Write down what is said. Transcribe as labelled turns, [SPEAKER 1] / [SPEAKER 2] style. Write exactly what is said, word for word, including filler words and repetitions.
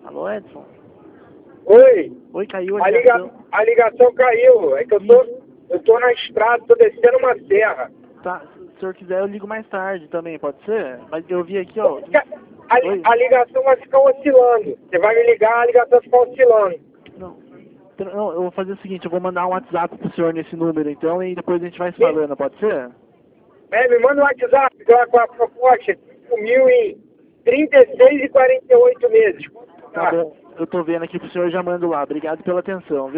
[SPEAKER 1] Alô, Edson?
[SPEAKER 2] Oi.
[SPEAKER 1] Oi, caiu a
[SPEAKER 2] A,
[SPEAKER 1] ligação.
[SPEAKER 2] liga... a ligação caiu. É que eu tô, eu tô na estrada, tô descendo uma serra.
[SPEAKER 1] Tá, se o senhor quiser eu ligo mais tarde também, pode ser? Mas eu vi aqui, ó.
[SPEAKER 2] A,
[SPEAKER 1] Oi?
[SPEAKER 2] a ligação vai ficar oscilando. Você vai me ligar, a ligação vai ficar oscilando.
[SPEAKER 1] Não. Não, eu vou fazer o seguinte, eu vou mandar um WhatsApp pro senhor nesse número então e depois a gente vai se falando, pode ser?
[SPEAKER 2] É, me manda um WhatsApp lá com a proposta. cinco mil em trinta e seis e quarenta e oito meses.
[SPEAKER 1] Tá bom, eu tô vendo aqui pro senhor, já mando lá. Obrigado pela atenção, viu?